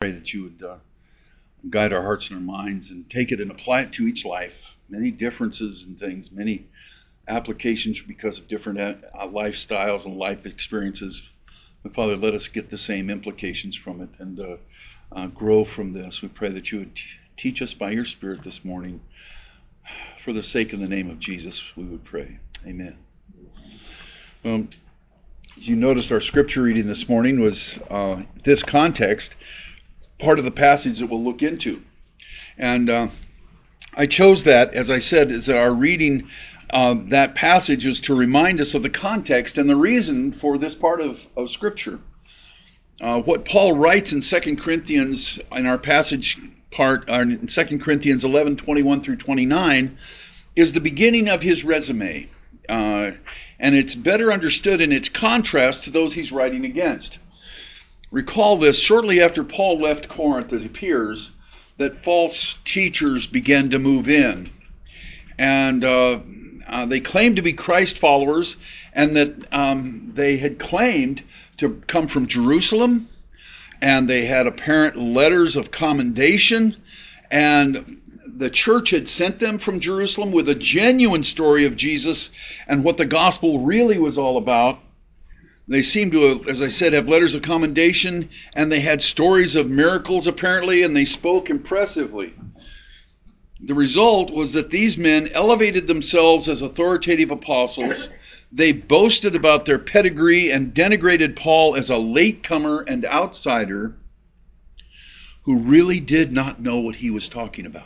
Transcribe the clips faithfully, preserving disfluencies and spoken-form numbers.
Pray that you would uh, guide our hearts and our minds and take it and apply it to each life. Many differences and things, many applications because of different uh, lifestyles and life experiences. But Father, let us get the same implications from it and uh, uh, grow from this. We pray that you would t- teach us by your Spirit this morning. For the sake of the name of Jesus, we would pray. Amen. Well, as you noticed, our scripture reading this morning was uh, this context, part of the passage that we'll look into. And uh, I chose that, as I said, is that our reading uh, that passage is to remind us of the context and the reason for this part of, of Scripture. Uh, what Paul writes in Second Corinthians, in our passage part, uh, in Second Corinthians eleven, twenty-one through twenty-nine, is the beginning of his resume. Uh, and it's better understood in its contrast to those he's writing against. Recall this, shortly after Paul left Corinth, it appears that false teachers began to move in. And uh, uh, they claimed to be Christ followers, and that um, they had claimed to come from Jerusalem, and they had apparent letters of commendation, and the church had sent them from Jerusalem with a genuine story of Jesus and what the gospel really was all about. They seemed to, have, as I said, have letters of commendation, and they had stories of miracles apparently, and they spoke impressively. The result was that these men elevated themselves as authoritative apostles. They boasted about their pedigree and denigrated Paul as a latecomer and outsider who really did not know what he was talking about.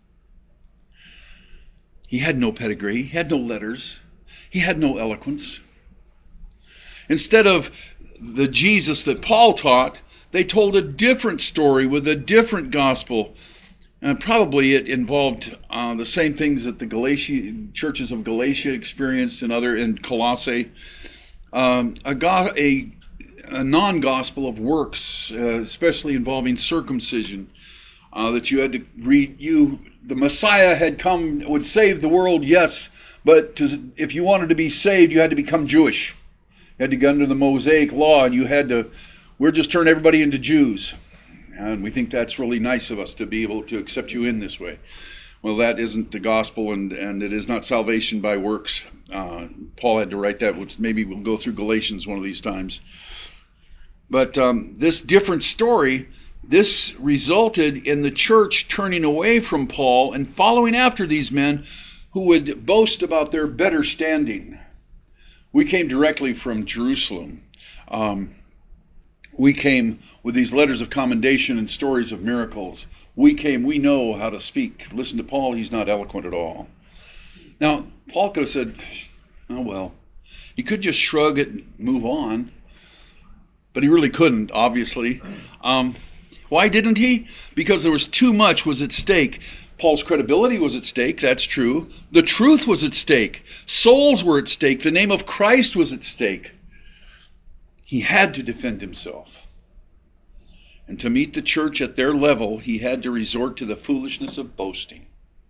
He had no pedigree, he had no letters, he had no eloquence. Instead of the Jesus that Paul taught, they told a different story with a different gospel. And probably it involved uh, the same things that the Galatia, churches of Galatia experienced and other in Colossae. Um, a, go- a, a non-gospel of works, uh, especially involving circumcision, uh, that you had to read. You, the Messiah had come, would save the world, yes, but to, if you wanted to be saved, you had to become Jewish. You had to go under the Mosaic law, and you had to, we're just turning everybody into Jews. And we think that's really nice of us to be able to accept you in this way. Well, that isn't the gospel, and, and it is not salvation by works. Uh, Paul had to write that, which maybe we'll go through Galatians one of these times. But um, this different story, this resulted in the church turning away from Paul and following after these men who would boast about their better standing. We came directly from Jerusalem. Um, we came with these letters of commendation and stories of miracles. We came, we know how to speak. Listen to Paul, he's not eloquent at all. Now, Paul could have said, oh well. He could just shrug it and move on. But he really couldn't, obviously. Um, why didn't he? Because there was too much was at stake. Paul's credibility was at stake, that's true. The truth was at stake. Souls were at stake. The name of Christ was at stake. He had to defend himself. And to meet the church at their level, he had to resort to the foolishness of boasting.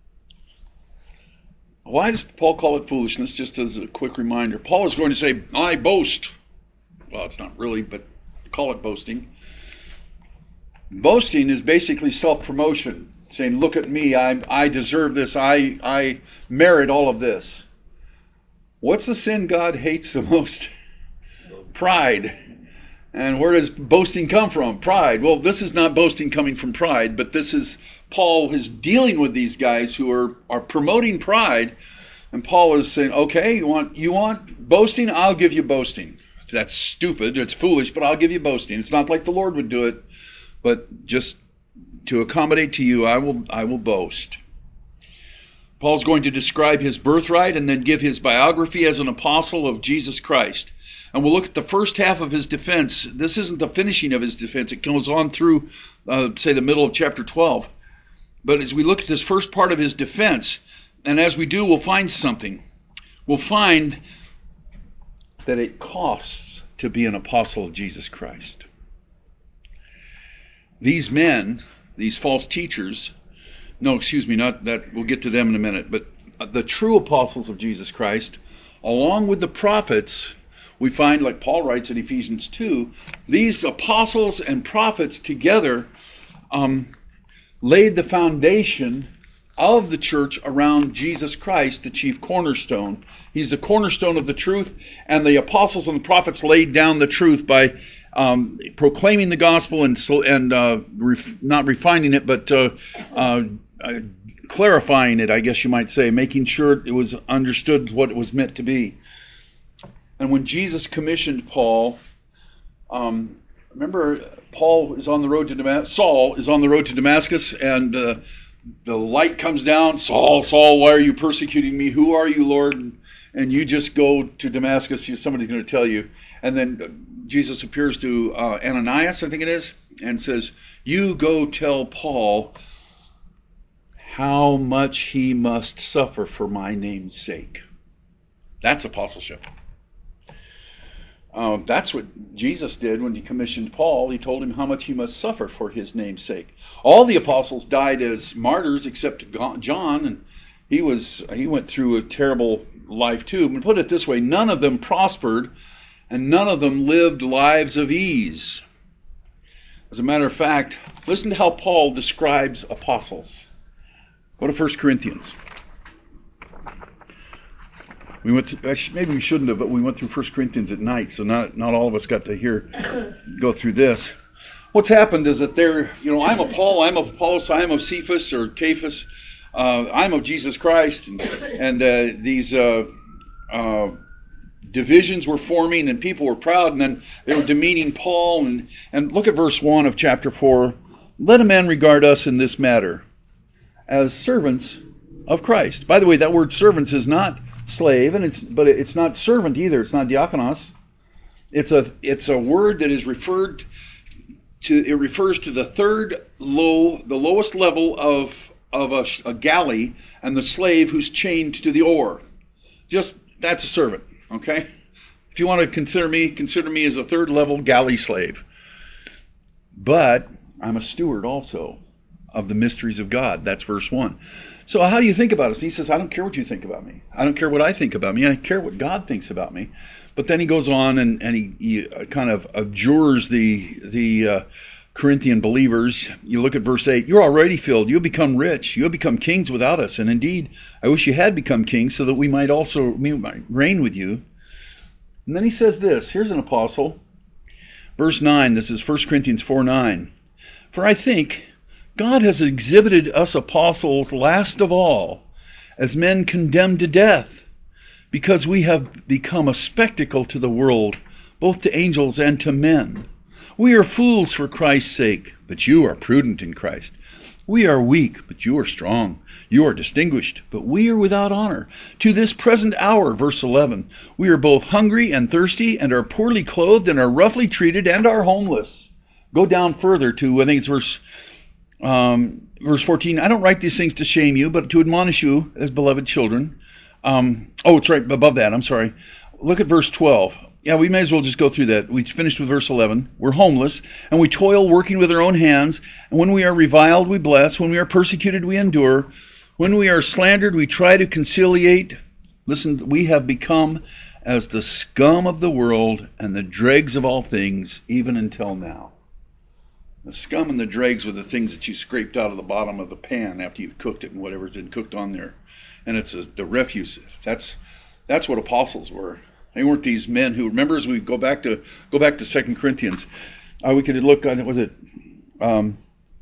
Why does Paul call it foolishness? Just as a quick reminder. Paul is going to say, I boast. Well, it's not really, but call it boasting. Boasting is basically self-promotion. Saying, look at me, I, I deserve this, I, I merit all of this. What's the sin God hates the most? Pride. And where does boasting come from? Pride. Well, this is not boasting coming from pride, but this is Paul is dealing with these guys who are, are promoting pride. And Paul is saying, okay, you want you want boasting? I'll give you boasting. That's stupid, it's foolish, but I'll give you boasting. It's not like the Lord would do it, but just to accommodate to you, I will I will boast. Paul's going to describe his birthright and then give his biography as an apostle of Jesus Christ. And we'll look at the first half of his defense. This isn't the finishing of his defense. It goes on through, uh, say, the middle of chapter twelve. But as we look at this first part of his defense, and as we do, we'll find something. We'll find that it costs to be an apostle of Jesus Christ. These men, these false teachers, no, excuse me, not that, we'll get to them in a minute, but the true apostles of Jesus Christ, along with the prophets, we find, like Paul writes in Ephesians two, these apostles and prophets together um, laid the foundation of the church around Jesus Christ, the chief cornerstone. He's the cornerstone of the truth, and the apostles and the prophets laid down the truth by um, proclaiming the gospel and and uh, ref, not refining it, but uh, uh, uh, clarifying it, I guess you might say, making sure it was understood what it was meant to be. And when Jesus commissioned Paul, um, remember Paul is on the road to Damascus. Saul is on the road to Damascus, and uh, the light comes down. Saul, Saul, why are you persecuting me? Who are you, Lord? And, and you just go to Damascus. Somebody's going to tell you. And then Jesus appears to uh, Ananias, I think it is, and says, "You go tell Paul how much he must suffer for my name's sake." That's apostleship. Um, that's what Jesus did when he commissioned Paul. He told him how much he must suffer for his name's sake. All the apostles died as martyrs except John, and he was he went through a terrible life too. But put it this way, none of them prospered, and none of them lived lives of ease. As a matter of fact, listen to how Paul describes apostles. Go to First Corinthians. We went to, maybe we shouldn't have, but we went through First Corinthians at night, so not not all of us got to hear go through this. What's happened is that they're, you know, I'm of Paul, I'm of Apollos, I'm of Cephas or Cephas, uh, I'm of Jesus Christ, and, and uh, these uh, uh, divisions were forming, and people were proud, and then they were demeaning Paul. And, and look at verse one of chapter four. Let a man regard us in this matter as servants of Christ. By the way, that word servants is not slave, and it's but it's not servant either. It's not diakonos. It's a it's a word that is referred to. It refers to the third low, the lowest level of of a, a galley, and the slave who's chained to the oar. Just that's a servant. Okay. If you want to consider me, consider me as a third level galley slave. But I'm a steward also of the mysteries of God. That's verse one. So how do you think about us? He says, I don't care what you think about me. I don't care what I think about me. I care what God thinks about me. But then he goes on and, and he, he kind of adjures the the uh, Corinthian believers. You look at verse eight. You're already filled. You have become rich. You have become kings without us. And indeed, I wish you had become kings so that we might also we might reign with you. And then he says this. Here's an apostle. Verse nine. This is First Corinthians four nine. For I think God has exhibited us apostles last of all as men condemned to death, because we have become a spectacle to the world, both to angels and to men. We are fools for Christ's sake, but you are prudent in Christ. We are weak, but you are strong. You are distinguished, but we are without honor. To this present hour, verse eleven, we are both hungry and thirsty, and are poorly clothed, and are roughly treated, and are homeless. Go down further to, I think it's verse Um, verse fourteen, I don't write these things to shame you, but to admonish you as beloved children. Um, oh, it's right above that. I'm sorry. Look at verse twelve. Yeah, we may as well just go through that. We finished with verse eleven. We're homeless, and we toil working with our own hands. And when we are reviled, we bless. When we are persecuted, we endure. When we are slandered, we try to conciliate. Listen, we have become as the scum of the world and the dregs of all things, even until now. The scum and the dregs were the things that you scraped out of the bottom of the pan after you've cooked it and whatever's been cooked on there. And it's a, the refuse. That's that's what apostles were. They weren't these men who, remember, as we go back to go back to Second Corinthians, uh, we could look on, was it, um,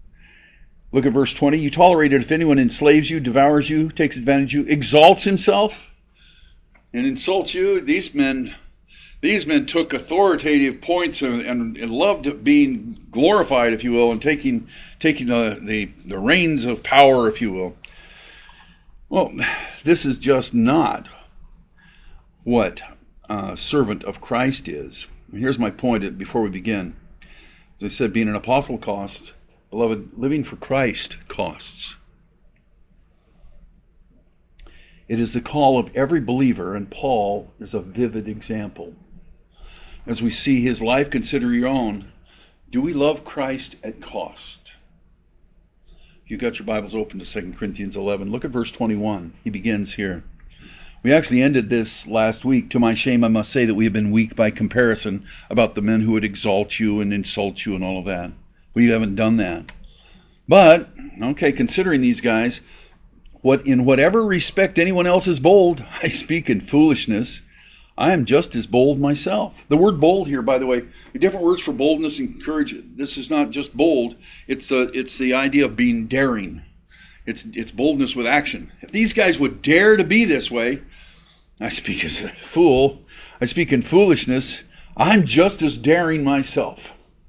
look at verse twenty. You tolerate it if anyone enslaves you, devours you, takes advantage of you, exalts himself, and insults you. These men... These men took authoritative points and, and, and loved being glorified, if you will, and taking taking the, the, the reins of power, if you will. Well, this is just not what a servant of Christ is. Here's my point before we begin. As I said, being an apostle costs. Beloved, living for Christ costs. It is the call of every believer, and Paul is a vivid example. As we see his life, consider your own. Do we love Christ at cost? If you've got your Bibles open to Second Corinthians eleven, look at verse twenty-one. He begins here. We actually ended this last week. To my shame, I must say that we have been weak by comparison about the men who would exalt you and insult you and all of that. We haven't done that. But, okay, considering these guys, what in whatever respect anyone else is bold, I speak in foolishness. I am just as bold myself. The word bold here, by the way, different words for boldness and courage. This is not just bold. It's the, it's the idea of being daring. It's, it's boldness with action. If these guys would dare to be this way, I speak as a fool. I speak in foolishness. I'm just as daring myself.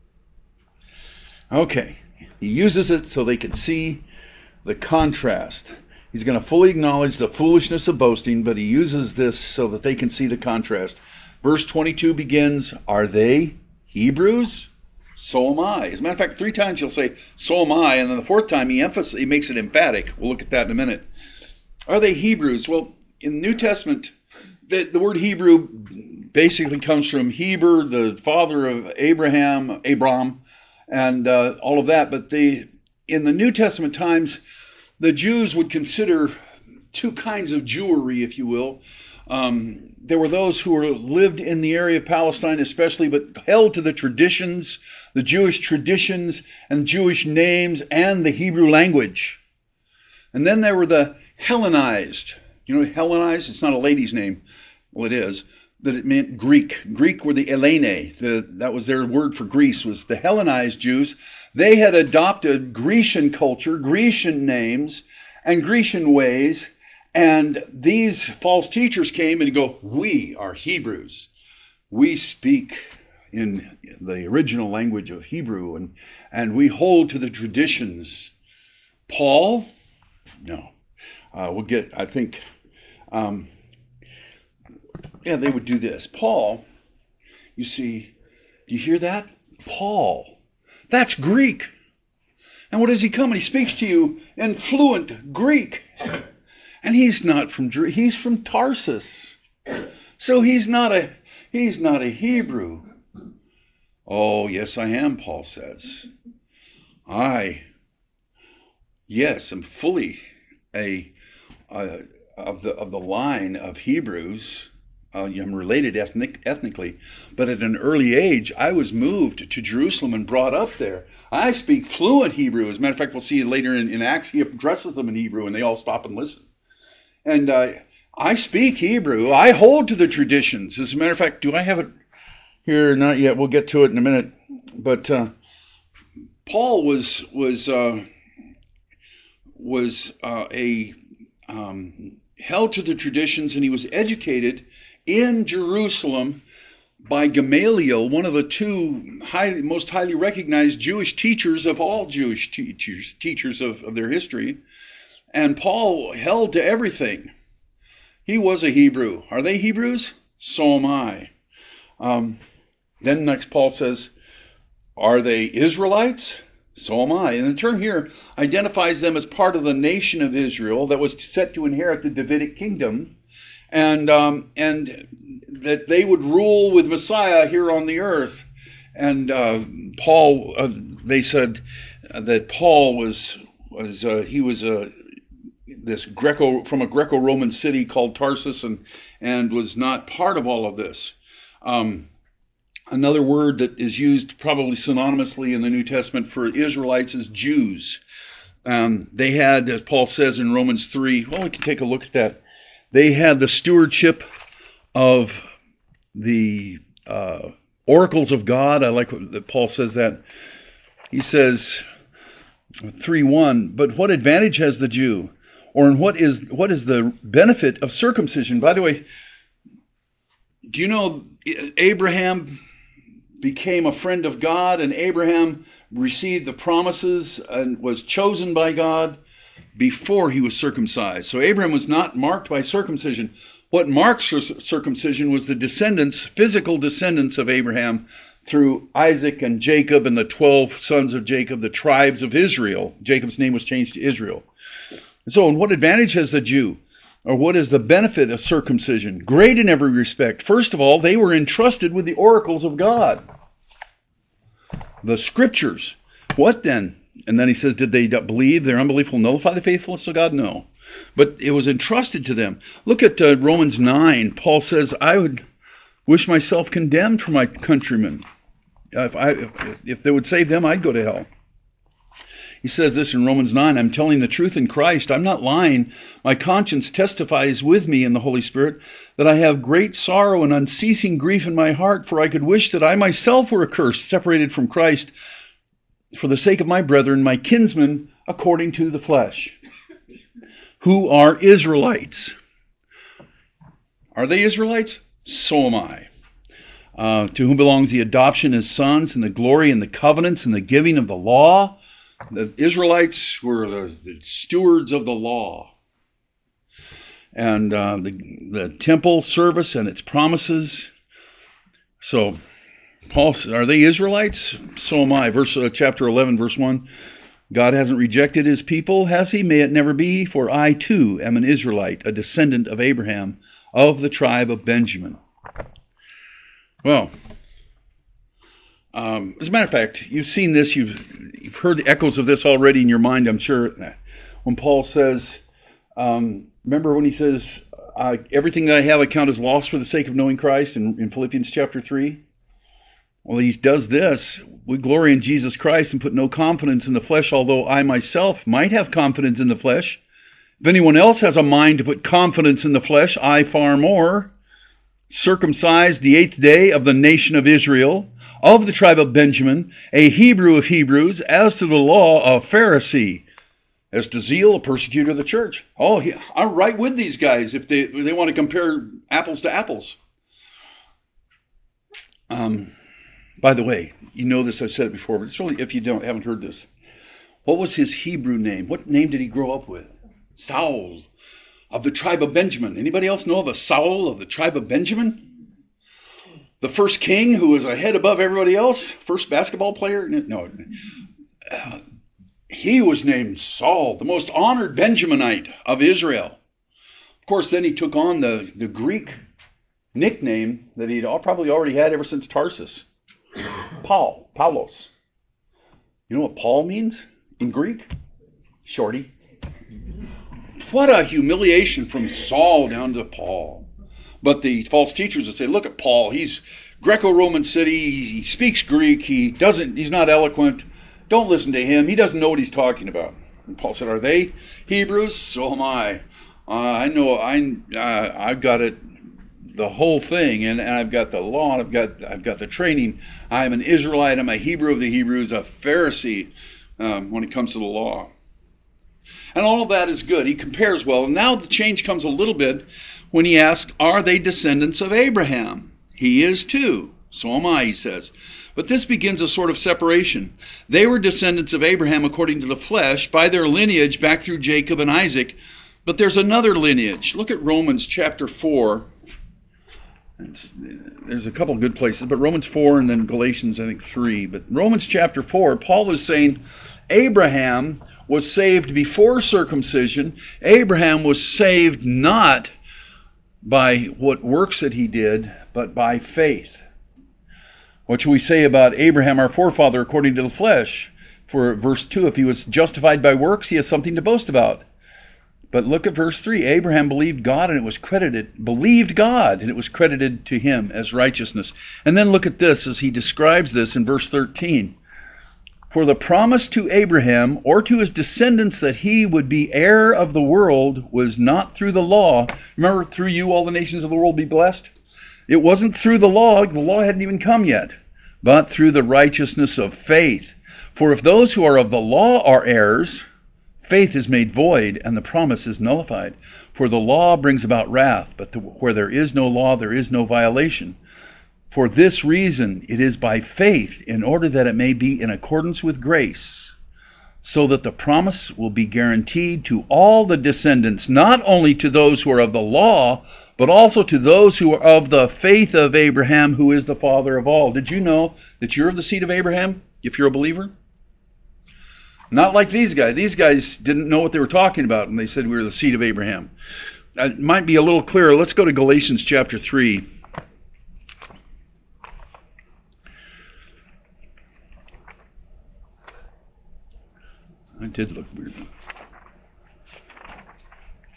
Okay. He uses it so they can see the contrast. He's going to fully acknowledge the foolishness of boasting, but he uses this so that they can see the contrast. Verse twenty-two begins, are they Hebrews? So am I. As a matter of fact, three times he'll say, so am I, and then the fourth time he, emphasizes, he makes it emphatic. We'll look at that in a minute. Are they Hebrews? Well, in the New Testament, the, the word Hebrew basically comes from Heber, the father of Abraham, Abram, and uh, all of that. But they, in the New Testament times, the Jews would consider two kinds of Jewry, if you will. Um, there were those who were lived in the area of Palestine especially, but held to the traditions, the Jewish traditions and Jewish names and the Hebrew language. And then there were the Hellenized. You know, Hellenized, it's not a lady's name. Well, it is. That it meant Greek. Greek were the Helene. The, that was their word for Greece, was the Hellenized Jews. They had adopted Grecian culture, Grecian names, and Grecian ways. And these false teachers came and go, we are Hebrews. We speak in the original language of Hebrew, and, and we hold to the traditions. Paul? No. Uh, we'll get, I think, um, yeah, they would do this. Paul, you see, do you hear that? Paul. That's Greek. And what does he come? And he speaks to you in fluent Greek. And he's not from he's from Tarsus. So he's not a he's not a Hebrew. Oh, yes, I am, Paul says. I, yes, am fully a, a of the of the line of Hebrews. Uh, I'm related ethnic, ethnically, but at an early age, I was moved to Jerusalem and brought up there. I speak fluent Hebrew. As a matter of fact, we'll see later in, in Acts, he addresses them in Hebrew, and they all stop and listen. And uh, I speak Hebrew. I hold to the traditions. As a matter of fact, do I have it here? Not yet. We'll get to it in a minute. But uh, Paul was was uh, was uh, a um, held to the traditions, and he was educated in Jerusalem by Gamaliel, one of the two highly, most highly recognized Jewish teachers of all Jewish teachers, teachers of, of their history. And Paul held to everything. He was a Hebrew. Are they Hebrews? So am I. Um, then next Paul says, are they Israelites? So am I. And the term here identifies them as part of the nation of Israel that was set to inherit the Davidic kingdom. And um, and that they would rule with Messiah here on the earth. And uh, Paul, uh, they said that Paul was was uh, he was a this Greco from a Greco-Roman city called Tarsus, and and was not part of all of this. Um, another word that is used probably synonymously in the New Testament for Israelites is Jews. Um, they had, as Paul says in Romans three. Well, we can take a look at that. They had the stewardship of the uh, oracles of God. I like that Paul says that. He says, three one, but what advantage has the Jew? Or in what is what is the benefit of circumcision? By the way, do you know Abraham became a friend of God, and Abraham received the promises and was chosen by God before he was circumcised. So Abraham was not marked by circumcision. What marked circumcision was the descendants, physical descendants of Abraham through Isaac and Jacob and the twelve sons of Jacob, the tribes of Israel. Jacob's name was changed to Israel. So, and what advantage has the Jew? Or what is the benefit of circumcision? Great in every respect. First of all, they were entrusted with the oracles of God. The scriptures. What then? And then he says, did they believe? Their unbelief will nullify the faithfulness of God? No. but it was entrusted to them. Look at uh, Romans nine. Paul says, I would wish myself condemned for my countrymen. Uh, if, I, if, if they would save them, I'd go to hell. He says this in Romans nine, I'm telling the truth in Christ. I'm not lying. My conscience testifies with me in the Holy Spirit that I have great sorrow and unceasing grief in my heart, for I could wish that I myself were accursed, separated from Christ, for the sake of my brethren, my kinsmen, according to the flesh, who are Israelites. Are they Israelites? So am I. Uh, to whom belongs the adoption as sons, and the glory and the covenants and the giving of the law. The Israelites were the, the stewards of the law. And uh, the, the temple service and its promises. So, Paul, are they Israelites? So am I. Verse uh, chapter eleven, verse one. God hasn't rejected his people, has he? May it never be, for I too am an Israelite, a descendant of Abraham, of the tribe of Benjamin. Well, um, as a matter of fact, you've seen this, you've, you've heard the echoes of this already in your mind, I'm sure. When Paul says, um, remember when he says, uh, everything that I have I count as loss for the sake of knowing Christ in, in Philippians chapter three? Well, he does this. We glory in Jesus Christ and put no confidence in the flesh, although I myself might have confidence in the flesh. If anyone else has a mind to put confidence in the flesh, I far more. Circumcised the eighth day of the nation of Israel, of the tribe of Benjamin, a Hebrew of Hebrews, as to the law, a Pharisee, as to zeal, a persecutor of the church. Oh, I'm right with these guys if they, if they want to compare apples to apples. Um, by the way, you know this, I've said it before, but it's really, if you don't, haven't heard this. What was his Hebrew name? What name did he grow up with? Saul, of the tribe of Benjamin. Anybody else know of a Saul of the tribe of Benjamin? The first king who was a head above everybody else? First basketball player? No. Uh, he was named Saul, the most honored Benjaminite of Israel. Of course, then he took on the, the Greek nickname that he'd all, probably already had ever since Tarsus. Paul, Paulos. You know what Paul means in Greek? Shorty. What a humiliation from Saul down to Paul. But the false teachers would say, look at Paul. He's Greco-Roman city. He speaks Greek. He doesn't. He's not eloquent. Don't listen to him. He doesn't know what he's talking about. And Paul said, are they Hebrews? So am I. Uh, I know. I uh, I've got it, the whole thing, and, and I've got the law, and I've got I've got the training. I'm an Israelite. I'm a Hebrew of the Hebrews, a Pharisee um, when it comes to the law. And all of that is good. He compares well. And now the change comes a little bit when he asks, are they descendants of Abraham? He is too. So am I, he says. But this begins a sort of separation. They were descendants of Abraham according to the flesh, by their lineage back through Jacob and Isaac. But there's another lineage. Look at Romans chapter four. It's, there's a couple of good places, but Romans four and then Galatians, I think, three. But Romans chapter four, Paul is saying Abraham was saved before circumcision. Abraham was saved not by what works that he did, but by faith. What shall we say about Abraham, our forefather, according to the flesh? For verse two, if he was justified by works, he has something to boast about. But look at verse three. Abraham believed God, and it was credited, believed God, and it was credited to him as righteousness. And then look at this as he describes this in verse thirteen. For the promise to Abraham or to his descendants that he would be heir of the world was not through the law. Remember, through you all the nations of the world be blessed? It wasn't through the law. The law hadn't even come yet. But through the righteousness of faith. For if those who are of the law are heirs, faith is made void and the promise is nullified. For the law brings about wrath, but the, where there is no law, there is no violation. For this reason, it is by faith, in order that it may be in accordance with grace, so that the promise will be guaranteed to all the descendants, not only to those who are of the law, but also to those who are of the faith of Abraham, who is the father of all. Did you know that you're of the seed of Abraham, if you're a believer? Not like these guys. These guys didn't know what they were talking about, and they said we were the seed of Abraham. It might be a little clearer. Let's go to Galatians chapter three. I did look weird.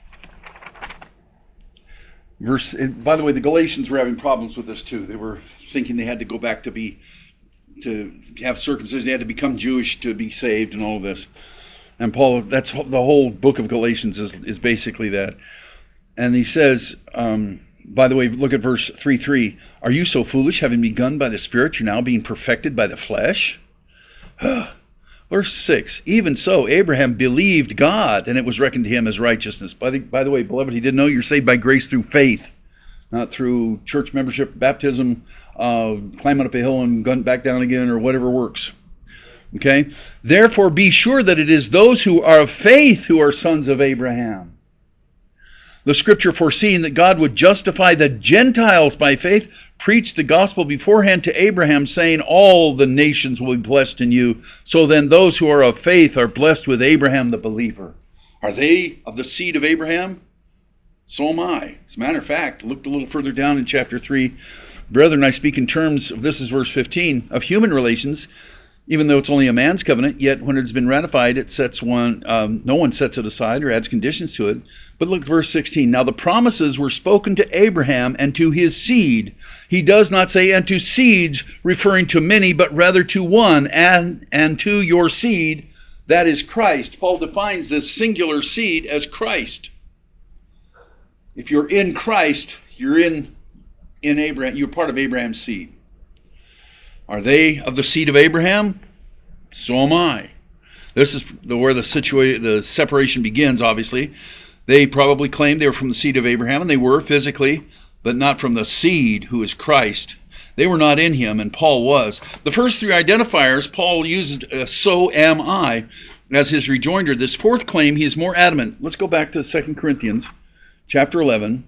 Verse. By the way, the Galatians were having problems with this too. They were thinking they had to go back to be to have circumcision. They had to become Jewish to be saved, and all of this. And Paul, that's the whole book of Galatians is is basically that. And he says, um, by the way, look at verse three three. Are you so foolish, having begun by the Spirit, you're now being perfected by the flesh? Verse six, even so, Abraham believed God, and it was reckoned to him as righteousness. By the, by the way, beloved, he didn't know you're saved by grace through faith, not through church membership, baptism, uh, climbing up a hill and going back down again, or whatever works. Okay? Therefore, be sure that it is those who are of faith who are sons of Abraham. The scripture, foreseeing that God would justify the Gentiles by faith, preached the gospel beforehand to Abraham, saying, all the nations will be blessed in you. So then those who are of faith are blessed with Abraham the believer. Are they of the seed of Abraham? So am I. As a matter of fact, looked a little further down in chapter three. Brethren, I speak in terms of, this is verse fifteen, of human relations. Even though it's only a man's covenant, yet when it's been ratified, it sets one. Um, no one sets it aside or adds conditions to it. But look, verse sixteen. Now the promises were spoken to Abraham and to his seed. He does not say and to seeds, referring to many, but rather to one, and and to your seed, that is Christ. Paul defines this singular seed as Christ. If you're in Christ, you're in in Abraham. You're part of Abraham's seed. Are they of the seed of Abraham? So am I. This is the, where the situa- the separation begins, obviously. They probably claimed they were from the seed of Abraham, and they were physically, but not from the seed who is Christ. They were not in him, and Paul was. The first three identifiers, Paul uses uh, so am I as his rejoinder. This fourth claim, he is more adamant. Let's go back to Second Corinthians chapter eleven.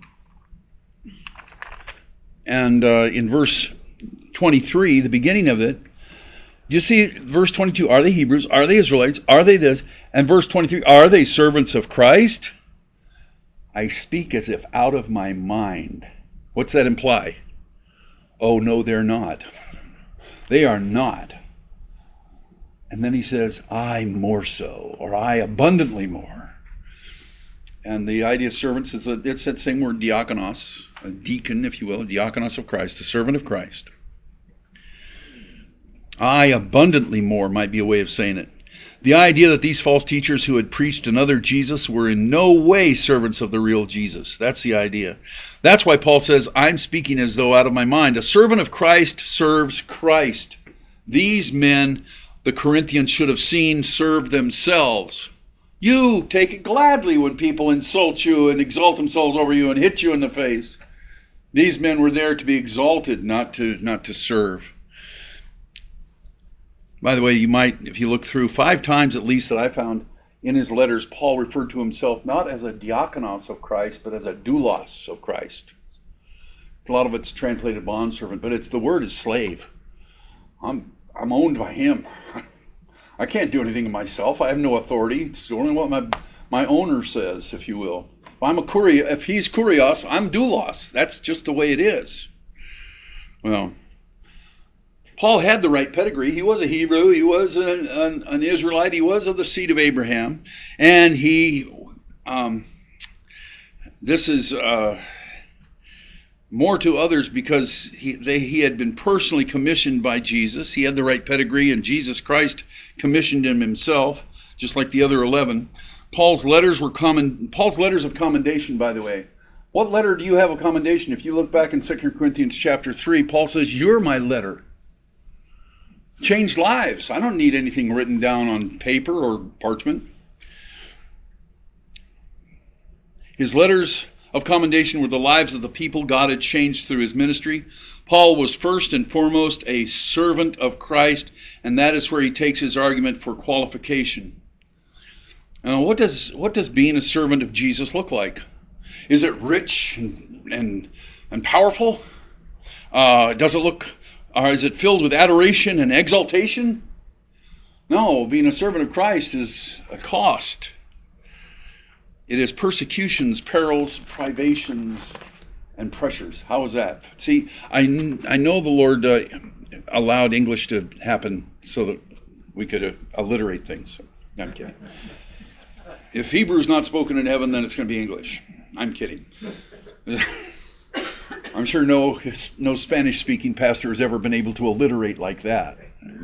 And uh, in verse twenty-three, the beginning of it, you see verse twenty-two, are they Hebrews? Are they Israelites? Are they this? And verse twenty-three, are they servants of Christ? I speak as if out of my mind. What's that imply? Oh, no, they're not. They are not. And then he says, I more so, or I abundantly more. And the idea of servants is that it's that same word, diakonos, a deacon, if you will, a diakonos of Christ, a servant of Christ. I abundantly more might be a way of saying it. The idea that these false teachers who had preached another Jesus were in no way servants of the real Jesus. That's the idea. That's why Paul says, I'm speaking as though out of my mind. A servant of Christ serves Christ. These men, the Corinthians should have seen, serve themselves. You take it gladly when people insult you and exalt themselves over you and hit you in the face. These men were there to be exalted, not to not to serve. By the way, you might, if you look through five times at least that I found in his letters, Paul referred to himself not as a diakonos of Christ, but as a doulos of Christ. A lot of it's translated bondservant, but it's the word is slave. I'm I'm owned by him. I can't do anything myself. I have no authority. It's only what my my owner says, if you will. If I'm a kurios, if he's kurios, I'm doulos. That's just the way it is. Well, Paul had the right pedigree. He was a Hebrew. He was an, an, an Israelite. He was of the seed of Abraham. And he, um, this is uh, more to others because he, they, he had been personally commissioned by Jesus. He had the right pedigree, and Jesus Christ commissioned him himself, just like the other eleven. Paul's letters were common. Paul's letters of commendation, by the way. What letter do you have of commendation? If you look back in Second Corinthians chapter three, Paul says, you're my letter. Changed lives. I don't need anything written down on paper or parchment. His letters of commendation were the lives of the people God had changed through his ministry. Paul was first and foremost a servant of Christ, and that is where he takes his argument for qualification. Now, what does what does being a servant of Jesus look like? Is it rich and and, and powerful? Uh, does it look Or is it filled with adoration and exaltation? No, being a servant of Christ is a cost. It is persecutions, perils, privations, and pressures. How is that? See, I, I know the Lord uh, allowed English to happen so that we could uh, alliterate things. No, I'm kidding. If Hebrew is not spoken in heaven, then it's going to be English. I'm kidding. I'm sure no no Spanish-speaking pastor has ever been able to alliterate like that.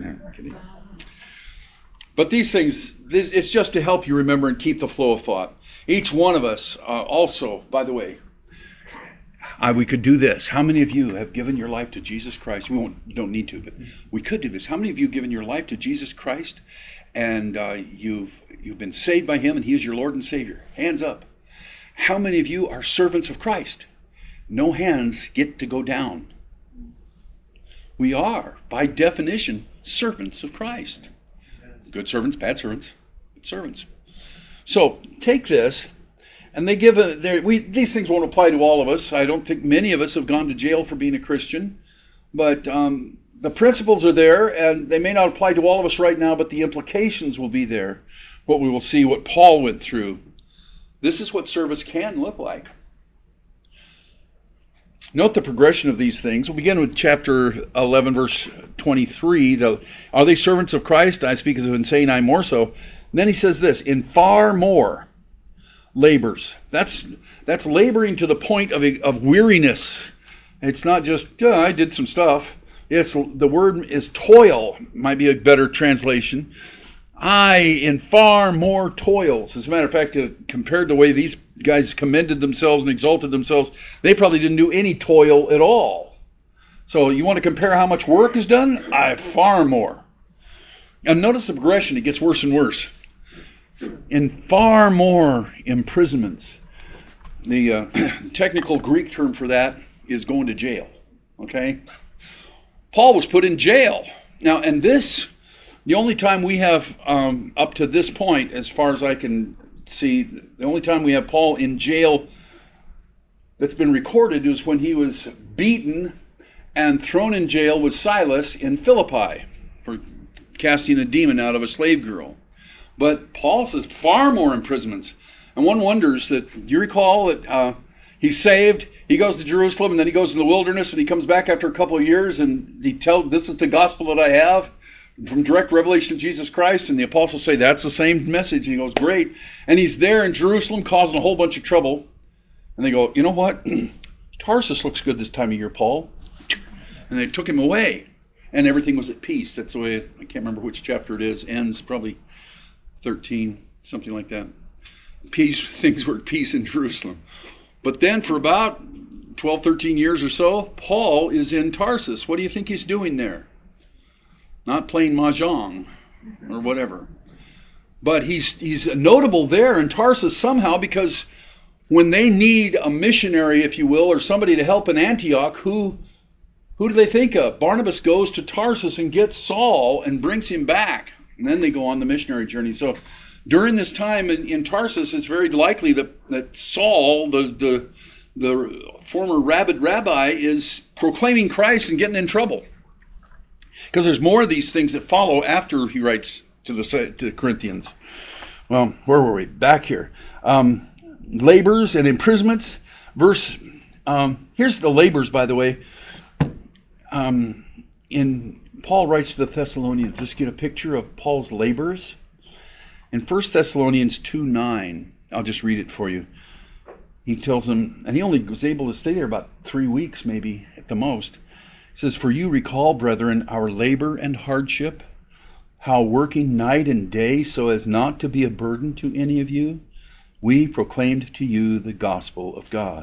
But these things, this, it's just to help you remember and keep the flow of thought. Each one of us uh, also, by the way, I, we could do this. How many of you have given your life to Jesus Christ? We won't, you don't need to, but we could do this. How many of you have given your life to Jesus Christ and uh, you've you've been saved by Him and He is your Lord and Savior? Hands up. How many of you are servants of Christ? No hands get to go down. We are, by definition, servants of Christ. Good servants, bad servants, good servants. So take this, and they give a. We these things won't apply to all of us. I don't think many of us have gone to jail for being a Christian, but um, the principles are there, and they may not apply to all of us right now, but the implications will be there. What we will see, what Paul went through. This is what service can look like. Note the progression of these things. We'll begin with chapter eleven, verse twenty-three. The, are they servants of Christ? I speak as if in saying I more so. And then he says this, in far more labors. That's that's laboring to the point of, of weariness. It's not just, yeah, I did some stuff. It's the word is toil, might be a better translation. I, in far more toils. As a matter of fact, uh, compared to the way these guys commended themselves and exalted themselves, they probably didn't do any toil at all. So you want to compare how much work is done? I, far more. And notice the progression. It gets worse and worse. In far more imprisonments. The uh, technical Greek term for that is going to jail. Okay? Paul was put in jail. Now, and this... The only time we have, um, up to this point, as far as I can see, the only time we have Paul in jail that's been recorded is when he was beaten and thrown in jail with Silas in Philippi for casting a demon out of a slave girl. But Paul says far more imprisonments. And one wonders that, do you recall that uh, he's saved, he goes to Jerusalem, and then he goes in the wilderness, and he comes back after a couple of years, and he tells, this is the gospel that I have. From direct revelation of Jesus Christ, and the apostles say that's the same message, and he goes, great. And he's there in Jerusalem causing a whole bunch of trouble, and they go, you know what, Tarsus looks good this time of year, Paul. And they took him away, and everything was at peace. That's the way, it, I can't remember which chapter it is, ends probably thirteen, something like that. Peace, things were at peace in Jerusalem. But then for about twelve, thirteen years or so, Paul is in Tarsus. What do you think he's doing there? Not playing mahjong or whatever. But he's he's notable there in Tarsus somehow because when they need a missionary, if you will, or somebody to help in Antioch, who who do they think of? Barnabas goes to Tarsus and gets Saul and brings him back. And then they go on the missionary journey. So during this time in, in Tarsus, it's very likely that, that Saul, the, the, the former rabid rabbi, is proclaiming Christ and getting in trouble. Because there's more of these things that follow after he writes to the to the Corinthians. Well, where were we? Back here. Um, labors and imprisonments. Verse. Um, here's the labors, by the way. Um, in Paul writes to the Thessalonians. Just get a picture of Paul's labors. In First Thessalonians two nine, I'll just read it for you. He tells them, and he only was able to stay there about three weeks, maybe at the most. It says, for you recall, brethren, our labor and hardship, how working night and day so as not to be a burden to any of you, we proclaimed to you the gospel of God.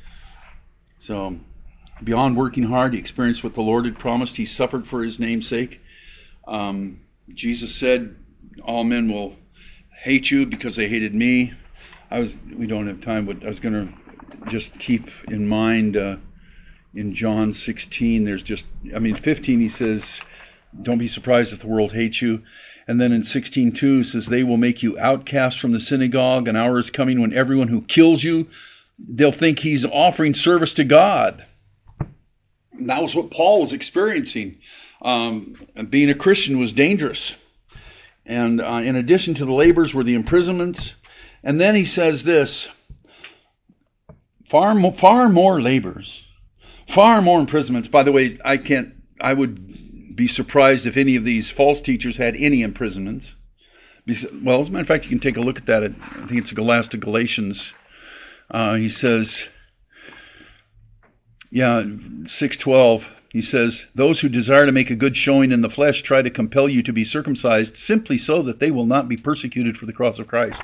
So, beyond working hard, he experienced what the Lord had promised. He suffered for his name's sake. Um, Jesus said, all men will hate you because they hated me. I was, we don't have time, but I was going to just keep in mind... Uh, In John sixteen, there's just, I mean, fifteen, he says, don't be surprised if the world hates you. And then in sixteen two, it says, they will make you outcasts from the synagogue. An hour is coming when everyone who kills you, they'll think he's offering service to God. And that was what Paul was experiencing. Um, being a Christian was dangerous. And uh, in addition to the labors were the imprisonments. And then he says this, far more, far more labors. Far more imprisonments. By the way, I can't. I would be surprised if any of these false teachers had any imprisonments. Well, as a matter of fact, you can take a look at that. I think it's the last of Galatians. Uh, he says, Yeah, six twelve. He says, those who desire to make a good showing in the flesh try to compel you to be circumcised simply so that they will not be persecuted for the cross of Christ.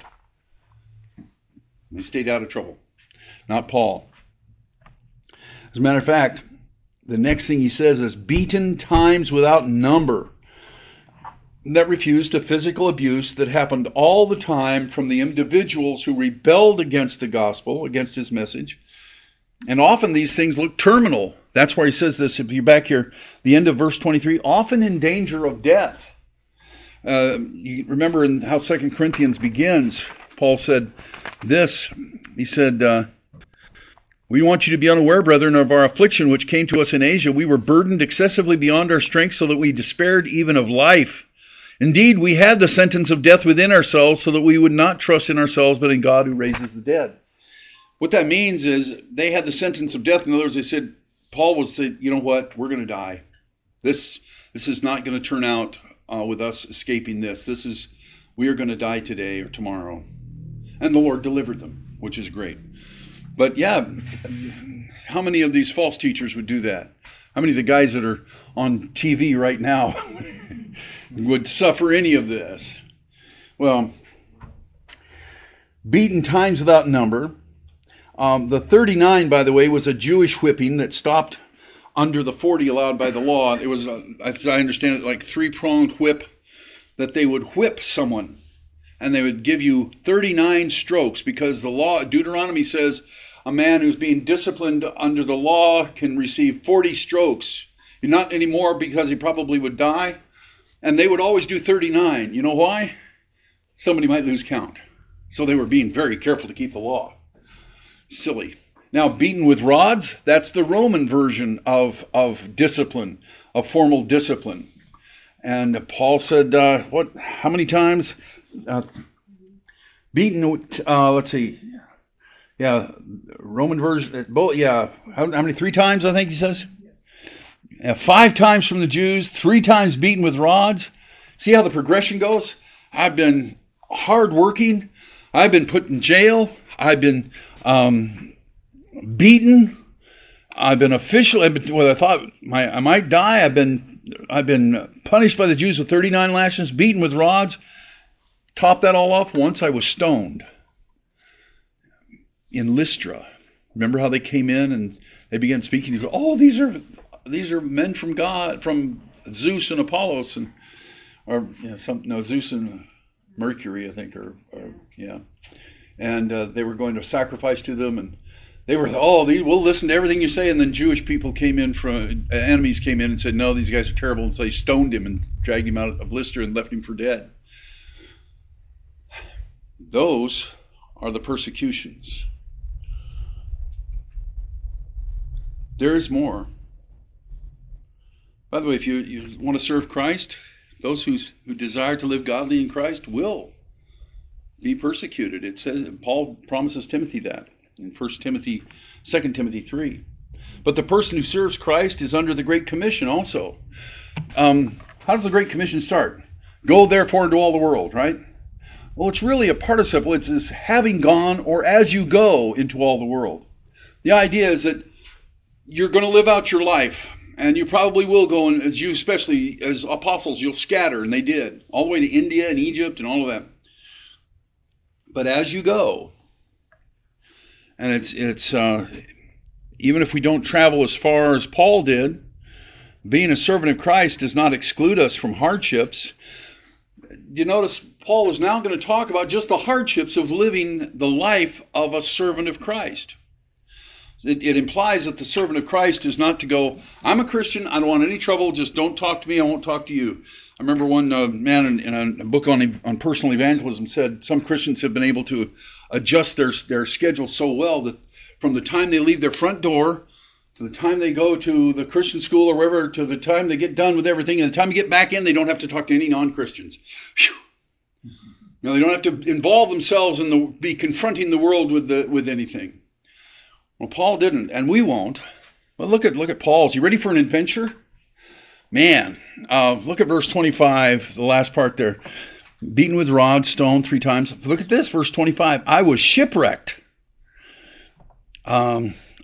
They stayed out of trouble. Not Paul. As a matter of fact, the next thing he says is beaten times without number. That refused to physical abuse that happened all the time from the individuals who rebelled against the gospel, against his message. And often these things look terminal. That's why he says this, if you're back here, the end of verse twenty-three, often in danger of death. Uh, you remember in how Second Corinthians begins, Paul said this, he said, uh, we want you to be unaware, brethren, of our affliction which came to us in Asia. We were burdened excessively beyond our strength so that we despaired even of life. Indeed, we had the sentence of death within ourselves so that we would not trust in ourselves but in God who raises the dead. What that means is they had the sentence of death. In other words, they said, Paul was saying, you know what, we're going to die. This this is not going to turn out uh, with us escaping this. This is, we are going to die today or tomorrow. And the Lord delivered them, which is great. But yeah, how many of these false teachers would do that? How many of the guys that are on T V right now would suffer any of this? Well, beaten times without number. Um, the thirty-nine, by the way, was a Jewish whipping that stopped under the forty allowed by the law. It was, a, as I understand it, like three-pronged whip that they would whip someone. And they would give you thirty-nine strokes because the law, Deuteronomy says, a man who's being disciplined under the law can receive forty strokes. Not anymore because he probably would die. And they would always do thirty-nine. You know why? Somebody might lose count. So they were being very careful to keep the law. Silly. Now, beaten with rods, that's the Roman version of, of discipline, of formal discipline. And Paul said, uh, what? How many times? Uh, beaten with, uh, let's see. Yeah, Roman version, both, yeah. How, how many? Three times, I think he says? Yeah, five times from the Jews, three times beaten with rods. See how the progression goes? I've been hardworking. I've been put in jail. I've been um, beaten. I've been official. I've been, well, I thought my, I might die. I've been I've been punished by the Jews with thirty-nine lashes, beaten with rods. Top that all off. Once I was stoned in Lystra. Remember how they came in and they began speaking? Oh, these are these are men from God, from Zeus and Apollos, and or you know, some no Zeus and Mercury, I think, or, or yeah. And uh, they were going to sacrifice to them, and they were, oh, they, we'll listen to everything you say. And then Jewish people came in from, uh, enemies came in and said, no, these guys are terrible. And so they stoned him and dragged him out of Lystra and left him for dead. Those are the persecutions. There is more. By the way, if you, you want to serve Christ, those who's, who desire to live godly in Christ will be persecuted. It says, Paul promises Timothy that in First Timothy, Second Timothy three. But the person who serves Christ is under the Great Commission also. Um, how does the Great Commission start? Go therefore into all the world, right? Well, it's really a participle. It's this having gone or as you go into all the world. The idea is that you're going to live out your life, and you probably will go, and as you, especially as apostles, you'll scatter, and they did, all the way to India and Egypt and all of that. But as you go, and it's it's uh, even if we don't travel as far as Paul did, being a servant of Christ does not exclude us from hardships. You notice Paul is now going to talk about just the hardships of living the life of a servant of Christ. It, it implies that the servant of Christ is not to go, I'm a Christian, I don't want any trouble, just don't talk to me, I won't talk to you. I remember one uh, man in, in a book on on personal evangelism said some Christians have been able to adjust their their schedule so well that from the time they leave their front door to the time they go to the Christian school or wherever, to the time they get done with everything, and the time you get back in, they don't have to talk to any non-Christians. Whew. You know, they don't have to involve themselves in the be confronting the world with the with anything. Well, Paul didn't, and we won't. But look at look at Paul's. You ready for an adventure? Man, uh, look at verse twenty-five, the last part there. Beaten with rods, stoned three times. Look at this, verse twenty-five. I was shipwrecked. Um,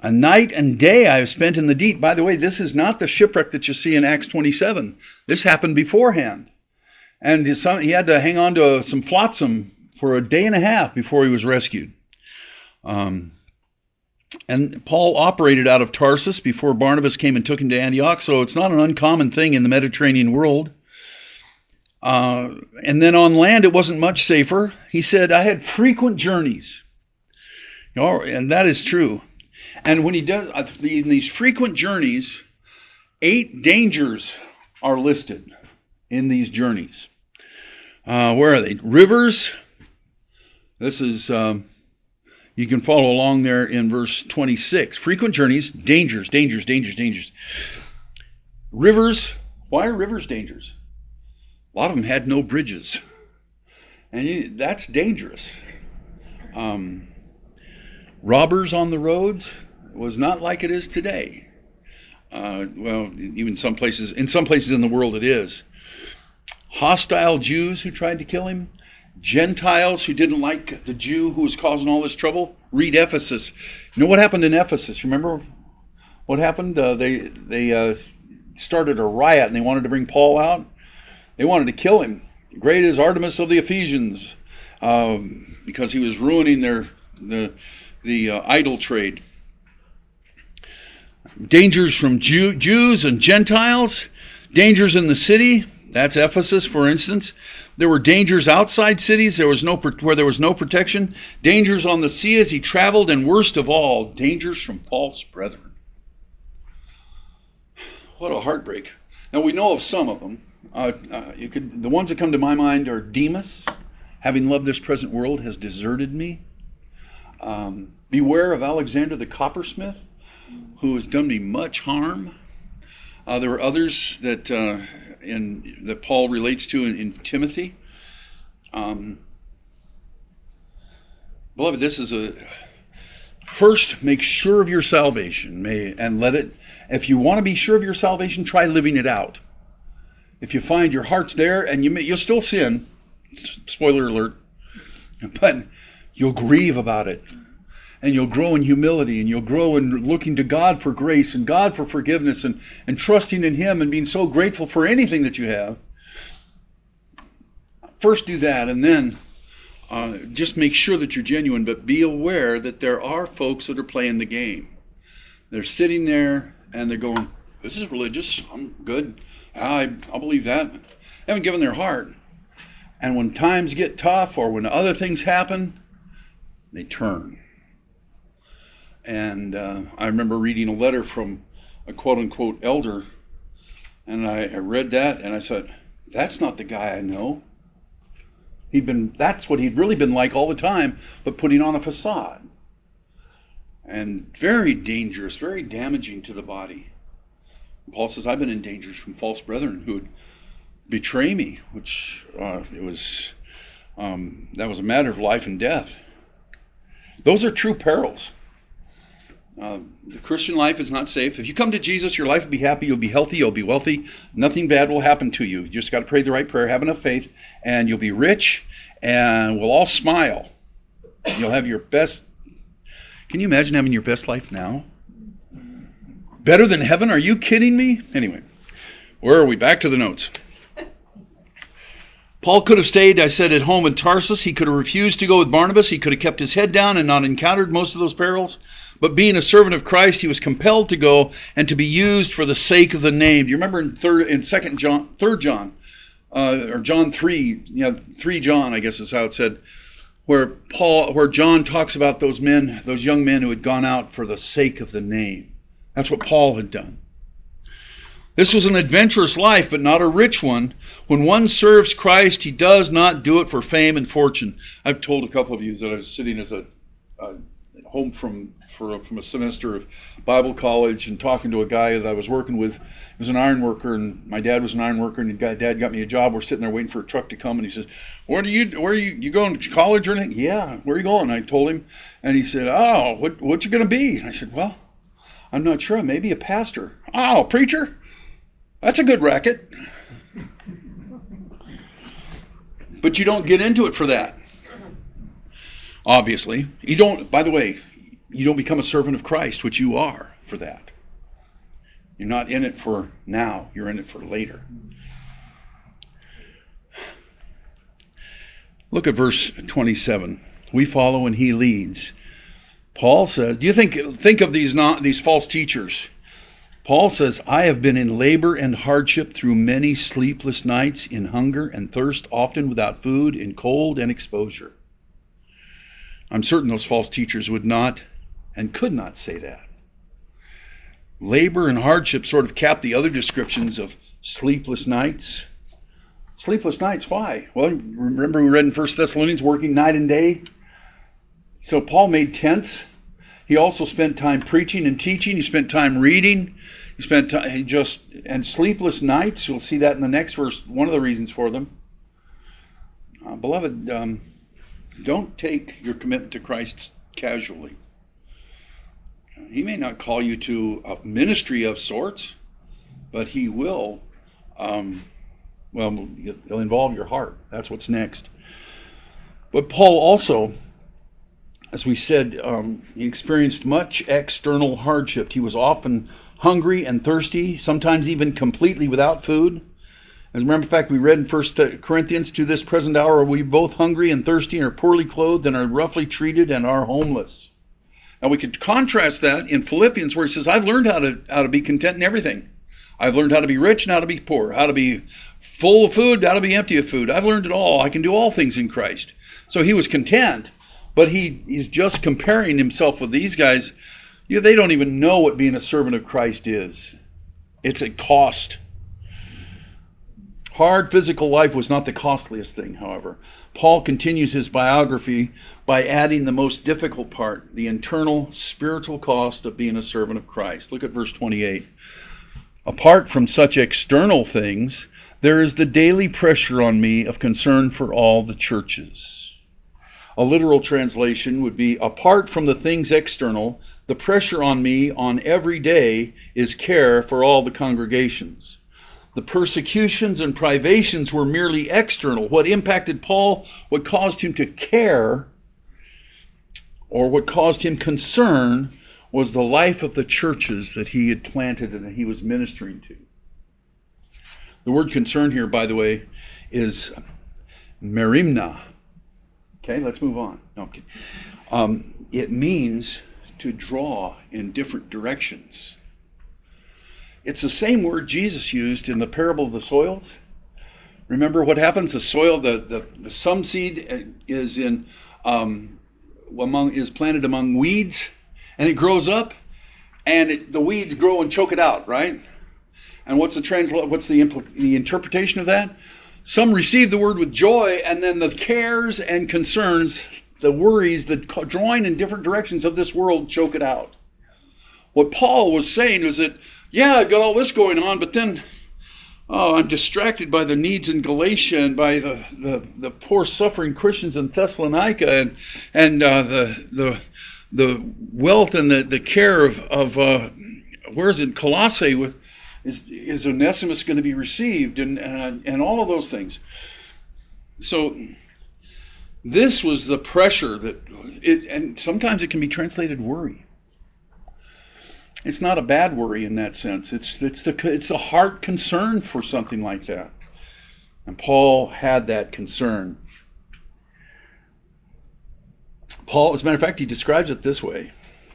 A night and day I have spent in the deep. By the way, this is not the shipwreck that you see in Acts twenty-seven. This happened beforehand. And his son, he had to hang on to some flotsam for a day and a half before he was rescued. Um, and Paul operated out of Tarsus before Barnabas came and took him to Antioch, so it's not an uncommon thing in the Mediterranean world. Uh, and then on land, it wasn't much safer. He said, I had frequent journeys. Oh, and that is true. And when he does, in these frequent journeys, eight dangers are listed in these journeys. Uh, where are they? Rivers. This is, um, you can follow along there in verse twenty-six. Frequent journeys, dangers, dangers, dangers, dangers. Rivers. Why are rivers dangers? A lot of them had no bridges. And you, that's dangerous. Um, robbers on the roads was not like it is today. Uh, well, even some places, in some places in the world it is. Hostile Jews who tried to kill him. Gentiles who didn't like the Jew who was causing all this trouble. Read Ephesus. You know what happened in Ephesus? Remember what happened? Uh, they they uh, started a riot and they wanted to bring Paul out. They wanted to kill him. Great is Artemis of the Ephesians, um, because he was ruining their the the uh, idol trade. Dangers from Jew, Jews and Gentiles. Dangers in the city. That's Ephesus, for instance. There were dangers outside cities. There was no where there was no protection. Dangers on the sea as he traveled, and worst of all, dangers from false brethren. What a heartbreak! Now we know of some of them. Uh, uh, you could, the ones that come to my mind are Demas, having loved this present world, has deserted me. Um, beware of Alexander the coppersmith, who has done me much harm. Uh, there were others that uh, in that Paul relates to in, in Timothy. Um, beloved, this is a first make sure of your salvation, may and let it. If you want to be sure of your salvation, try living it out. If you find your heart's there, and you may, you'll still sin, spoiler alert, but you'll grieve about it, and you'll grow in humility, and you'll grow in looking to God for grace and God for forgiveness, and, and trusting in Him and being so grateful for anything that you have. First do that, and then uh, just make sure that you're genuine, but be aware that there are folks that are playing the game. They're sitting there, and they're going, this is religious, I'm good. I, I'll believe that. They haven't given their heart. And when times get tough or when other things happen, they turn. And uh, I remember reading a letter from a quote-unquote elder, and I, I read that, and I said, that's not the guy I know. He'd been, that's what he'd really been like all the time, but putting on a facade. And very dangerous, very damaging to the body. Paul says, I've been in dangers from false brethren who would betray me, which uh, it was um, that was a matter of life and death. Those are true perils. Uh, the Christian life is not safe. If you come to Jesus, your life will be happy, you'll be healthy, you'll be wealthy. Nothing bad will happen to you. You just got to pray the right prayer, have enough faith, and you'll be rich, and we'll all smile. You'll have your best. Can you imagine having your best life now? Better than heaven? Are you kidding me? Anyway, where are we? Back to the notes. Paul could have stayed, I said, at home in Tarsus. He could have refused to go with Barnabas. He could have kept his head down and not encountered most of those perils. But being a servant of Christ, he was compelled to go and to be used for the sake of the name. Do you remember in third, in Second John, Third John, uh, or John three, you know, three John, I guess is how it said, where Paul, where John talks about those men, those young men who had gone out for the sake of the name. That's what Paul had done. This was an adventurous life, but not a rich one. When one serves Christ, he does not do it for fame and fortune. I've told a couple of you that I was sitting as a uh, home from for, from a semester of Bible college and talking to a guy that I was working with. He was an iron worker, and my dad was an iron worker, and Dad got me a job. We're sitting there waiting for a truck to come, and he says, "Where do you? Where are you? You going to college or anything?" "Yeah." "Where are you going?" I told him, and he said, "Oh, what what you going to be?" And I said, "Well, I'm not sure. Maybe a pastor." "Oh, preacher? That's a good racket." But you don't get into it for that. Obviously. You don't, by the way, you don't become a servant of Christ, which you are for that. You're not in it for now, you're in it for later. Look at verse twenty-seven. We follow and he leads. Paul says, do you think think of these not these false teachers? Paul says, I have been in labor and hardship through many sleepless nights, in hunger and thirst, often without food, in cold and exposure. I'm certain those false teachers would not and could not say that. Labor and hardship sort of cap the other descriptions of sleepless nights. Sleepless nights, why? Well, remember we read in First Thessalonians, working night and day. So Paul made tents. He also spent time preaching and teaching. He spent time reading. He spent time, he just, and sleepless nights. You'll see that in the next verse, one of the reasons for them. Uh, beloved, um, don't take your commitment to Christ casually. He may not call you to a ministry of sorts, but he will, um, well, he'll involve your heart. That's what's next. But Paul also, as we said, um, he experienced much external hardship. He was often hungry and thirsty, sometimes even completely without food. As a matter of fact, we read in First Corinthians, to this present hour are we both hungry and thirsty and are poorly clothed and are roughly treated and are homeless. Now we could contrast that in Philippians where he says, I've learned how to how to be content in everything. I've learned how to be rich and how to be poor, how to be full of food, how to be empty of food. I've learned it all. I can do all things in Christ. So he was content. But he, he's just comparing himself with these guys. You know, they don't even know what being a servant of Christ is. It's a cost. Hard physical life was not the costliest thing, however. Paul continues his biography by adding the most difficult part, the internal spiritual cost of being a servant of Christ. Look at verse twenty-eight. Apart from such external things, there is the daily pressure on me of concern for all the churches. A literal translation would be, apart from the things external, the pressure on me on every day is care for all the congregations. The persecutions and privations were merely external. What impacted Paul, what caused him to care, or what caused him concern, was the life of the churches that he had planted and that he was ministering to. The word concern here, by the way, is merimna. Okay, let's move on. Okay. Um, it means to draw in different directions. It's the same word Jesus used in the parable of the soils. Remember what happens? The soil, the, the, the some seed is in um, among is planted among weeds, and it grows up, and it, the weeds grow and choke it out, right? And what's the transla- What's the, impl- the interpretation of that? Some receive the word with joy, and then the cares and concerns, the worries, the drawing in different directions of this world choke it out. What Paul was saying was that, yeah, I've got all this going on, but then, oh, I'm distracted by the needs in Galatia and by the, the, the poor suffering Christians in Thessalonica and and uh, the the the wealth and the, the care of, of uh, where is it, Colossae with Is, is Onesimus going to be received, and, and and all of those things. So this was the pressure that it, and sometimes it can be translated worry. It's not a bad worry in that sense. It's it's the it's a heart concern for something like that, and Paul had that concern. Paul, as a matter of fact, he describes it this way: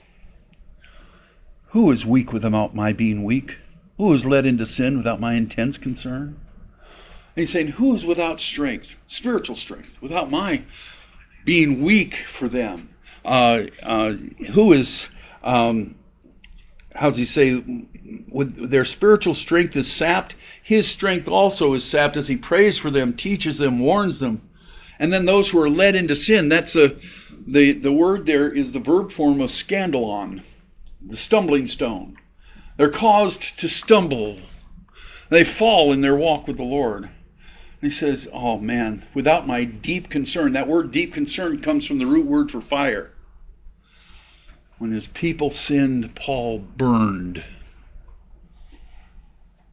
"Who is weak without my being weak? Who is led into sin without my intense concern?" And he's saying, who is without strength, spiritual strength, without my being weak for them? Uh, uh, who is, um, how does he say, with their spiritual strength is sapped, his strength also is sapped as he prays for them, teaches them, warns them. And then those who are led into sin, that's a, the, the word there is the verb form of scandalon, the stumbling stone. They're caused to stumble. They fall in their walk with the Lord. And he says, oh man, without my deep concern, that word deep concern comes from the root word for fire. When his people sinned, Paul burned.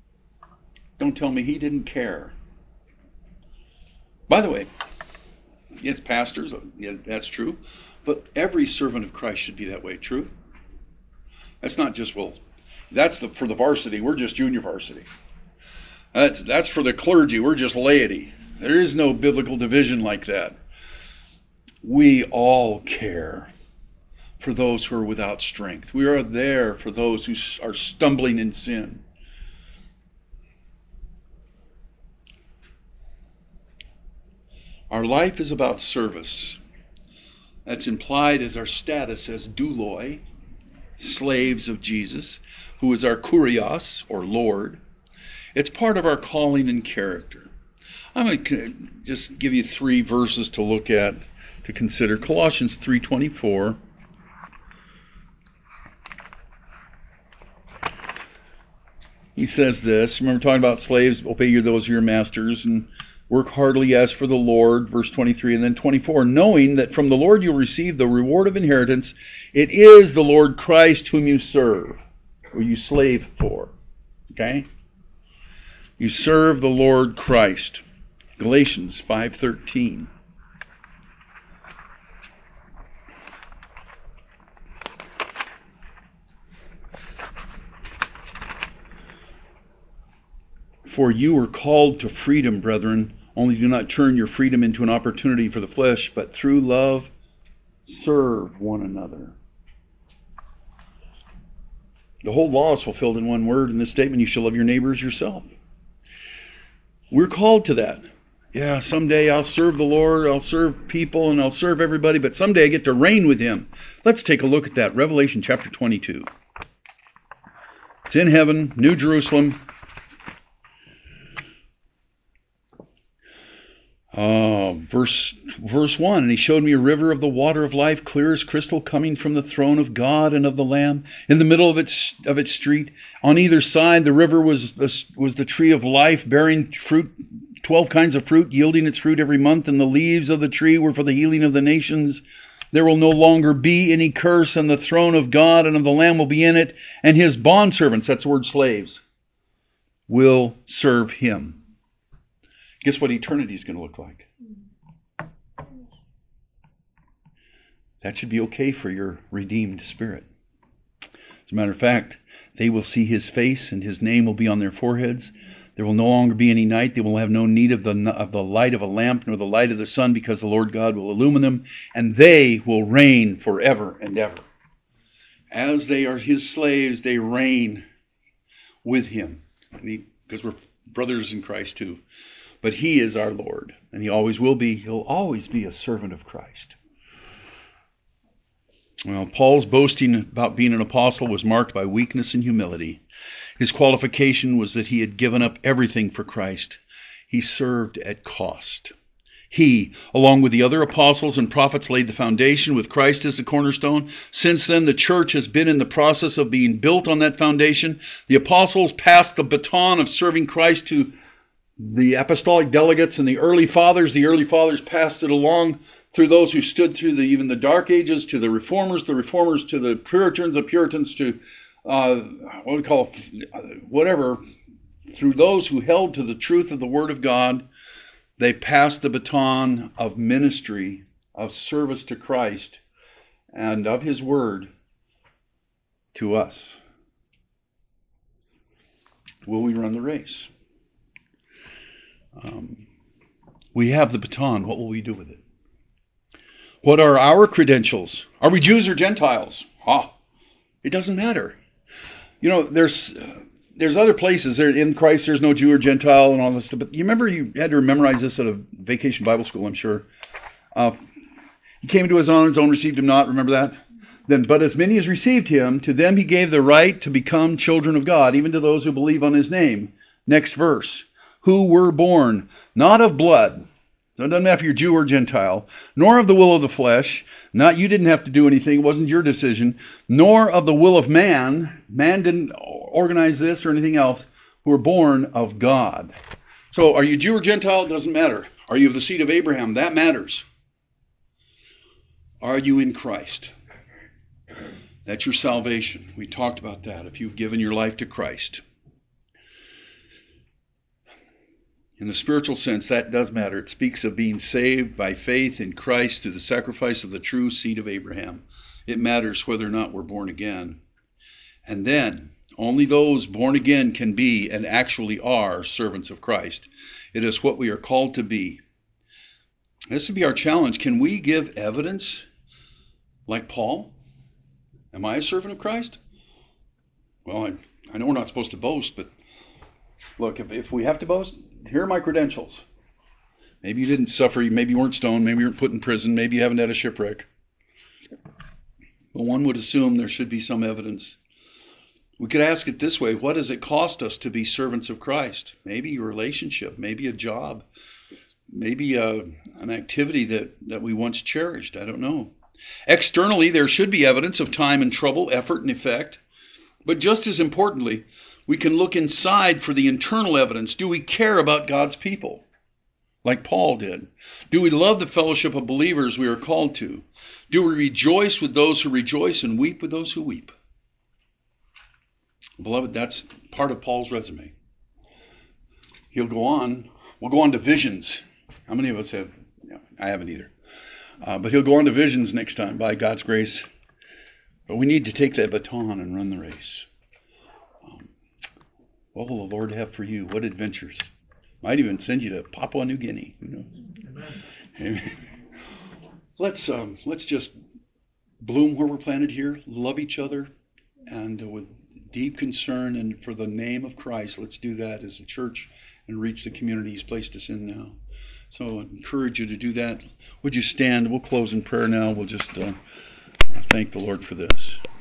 Don't tell me he didn't care. By the way, Yes, pastors, yeah, that's true. But every servant of Christ should be that way, true? That's not just, well, that's the for the varsity, we're just junior varsity. That's that's for the clergy, we're just laity. There is no biblical division like that. We all care for those who are without strength. We are there for those who are stumbling in sin. Our life is about service. That's implied as our status as douloi, slaves of Jesus, who is our kurios, or Lord. It's part of our calling and character. I'm going to just give you three verses to look at, to consider. Colossians three twenty-four. He says this. Remember talking about slaves, obey you those your masters, and work heartily as for the Lord, verse twenty-three, and then twenty-four, knowing that from the Lord you'll receive the reward of inheritance. It is the Lord Christ whom you serve, or you slave for. Okay? You serve the Lord Christ. Galatians five thirteen. For you were called to freedom, brethren. Only do not turn your freedom into an opportunity for the flesh, but through love serve one another. The whole law is fulfilled in one word in this statement: you shall love your neighbor as yourself. We're called to that. Yeah, someday I'll serve the Lord, I'll serve people, and I'll serve everybody, but someday I get to reign with Him. Let's take a look at that. Revelation chapter twenty-two. It's in heaven, New Jerusalem. Uh, verse verse one, and he showed me a river of the water of life, clear as crystal, coming from the throne of God and of the Lamb. In the middle of its of its street, on either side, the river was the, was the tree of life, bearing fruit, twelve kinds of fruit, yielding its fruit every month. And the leaves of the tree were for the healing of the nations. There will no longer be any curse, and the throne of God and of the Lamb will be in it, and His bondservants, that's the word slaves, will serve Him. Guess what eternity is going to look like? That should be okay for your redeemed spirit. As a matter of fact, they will see His face, and His name will be on their foreheads. There will no longer be any night. They will have no need of the of the light of a lamp, nor the light of the sun, because the Lord God will illumine them, and they will reign forever and ever. As they are His slaves, they reign with Him, because we're brothers in Christ too. But He is our Lord, and He always will be. He'll always be a servant of Christ. Well, Paul's boasting about being an apostle was marked by weakness and humility. His qualification was that he had given up everything for Christ. He served at cost. He, along with the other apostles and prophets, laid the foundation with Christ as the cornerstone. Since then, the church has been in the process of being built on that foundation. The apostles passed the baton of serving Christ to the apostolic delegates and the early fathers. The early fathers passed it along through those who stood through the, even the dark ages, to the reformers, the reformers to the Puritans, the Puritans to uh, what we call whatever. Through those who held to the truth of the Word of God, they passed the baton of ministry, of service to Christ, and of His Word to us. Will we run the race? Um, we have the baton. What will we do with it? What are our credentials? Are we Jews or Gentiles? Ah, it doesn't matter. You know, there's uh, there's other places. There in Christ, there's no Jew or Gentile and all this stuff. But you remember you had to memorize this at a vacation Bible school, I'm sure. Uh, he came into His own, His own received Him not. Remember that? Then, but as many as received Him, to them He gave the right to become children of God, even to those who believe on His name. Next verse. Who were born not of blood. So it doesn't matter if you're Jew or Gentile, nor of the will of the flesh. Not you didn't have to do anything. It wasn't your decision. Nor of the will of man. Man didn't organize this or anything else. Who were born of God. So are you Jew or Gentile? It doesn't matter. Are you of the seed of Abraham? That matters. Are you in Christ? That's your salvation. We talked about that. If you've given your life to Christ. In the spiritual sense, that does matter. It speaks of being saved by faith in Christ through the sacrifice of the true seed of Abraham. It matters whether or not we're born again. And then, only those born again can be and actually are servants of Christ. It is what we are called to be. This would be our challenge. Can we give evidence like Paul? Am I a servant of Christ? Well, I, I know we're not supposed to boast, but look, if, if we have to boast, here are my credentials. Maybe you didn't suffer, maybe you weren't stoned, maybe you weren't put in prison, maybe you haven't had a shipwreck. But one would assume there should be some evidence. We could ask it this way: what does it cost us to be servants of Christ? Maybe a relationship, maybe a job, maybe a, an activity that, that we once cherished. I don't know. Externally, there should be evidence of time and trouble, effort and effect. But just as importantly, we can look inside for the internal evidence. Do we care about God's people? Like Paul did. Do we love the fellowship of believers we are called to? Do we rejoice with those who rejoice and weep with those who weep? Beloved, that's part of Paul's resume. He'll go on. We'll go on to visions. How many of us have? Yeah, I haven't either. Uh, but he'll go on to visions next time by God's grace. But we need to take that baton and run the race. Um, what will the Lord have for you? What adventures? Might even send you to Papua New Guinea. Who knows? Amen. Amen. Let's um, let's just bloom where we're planted here. Love each other, and uh, with deep concern and for the name of Christ, let's do that as a church and reach the community He's placed us in now. So I encourage you to do that. Would you stand? We'll close in prayer now. We'll just uh, thank the Lord for this.